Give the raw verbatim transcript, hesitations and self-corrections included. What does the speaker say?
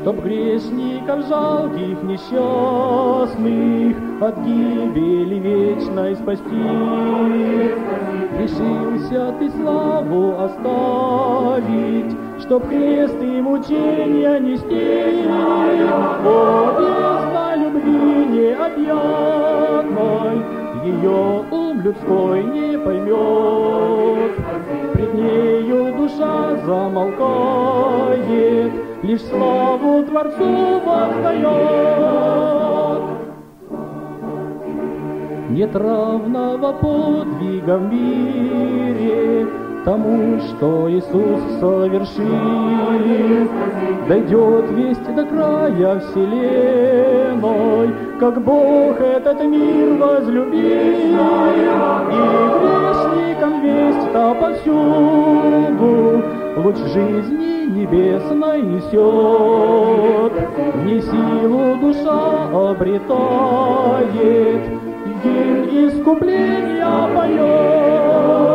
чтоб грешников жалких, несчастных от гибели вечной спасти. Решился ты славу оставить, чтоб крест и мучения нести. О, бездна любви необъятной, ее ум людской не поймет. Пред нею душа замолкает, лишь славу Творцу воздает. Нет равного подвига в мире тому, что Иисус совершил. Дойдет весть до края вселенной, как Бог этот мир возлюбил. И грешникам весть-то повсюду луч жизни небесной несет. Не силу душа обретает, гимн искупления поет.